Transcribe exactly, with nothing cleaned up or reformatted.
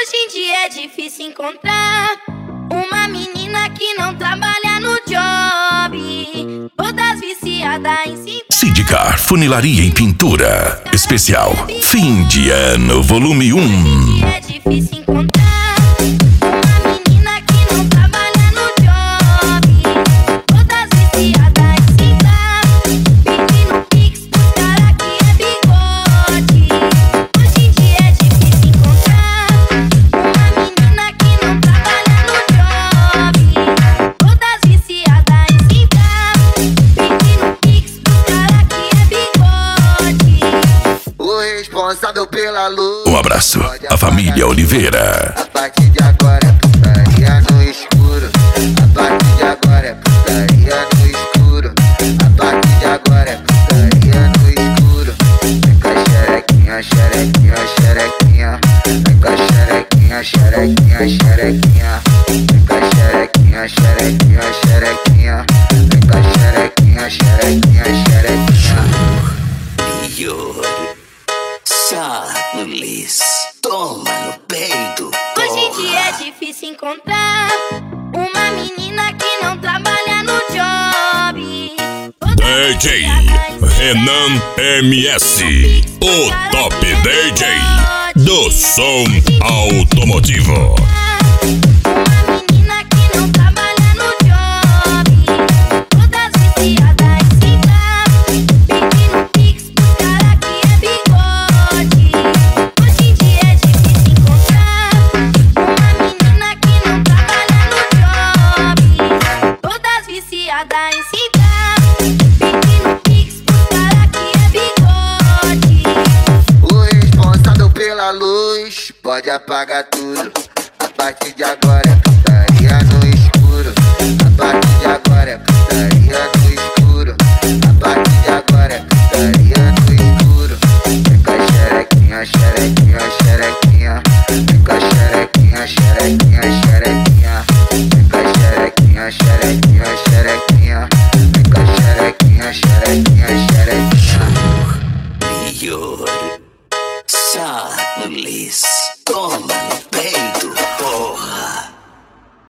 Hoje em dia é difícil encontrar uma menina que não trabalha no job, todas viciadas em si. Sidecar Funilaria em Pintura. Especial Fim de Ano Volume um. É difícil encontrar uma menina que não trabalha no job, todas viciadas em si. Pedindo pix pros cara que é bigode. Hoje em dia é difícil encontrar uma menina que não trabalha no job, todas viciadas em si. Pedindo pix pros cara que é bigode. O responsável pela luz. Um abraço à família Oliveira. A partir de agora é putaria no escuro. A partir de agora é putaria no escuro. A partir de agora é putaria no escuro. Vem com a xerequinha, xerequinha, xerequinha. Vem com a xerequinha, xerequinha, xerequinha. Vem com a xerequinha, xerequinha, xerequinha. Vem com a xerequinha, xerequinha, xerequinha. Charles, toma no peito. Hoje em dia é difícil encontrar uma menina que não trabalha no job. D J Renan M S, o top D J do som automotivo. Uma menina que não trabalha no job, todas viciadas em si. Pedindo pix pros cara que é bigode. Hoje em dia é difícil encontrar uma menina que não trabalha no job, todas viciadas em si. Pedindo pix pros cara que é bigode. O responsável pela luz pode apagar tudo. A partir de agora é putaria no escuro. A partir de agora é putaria no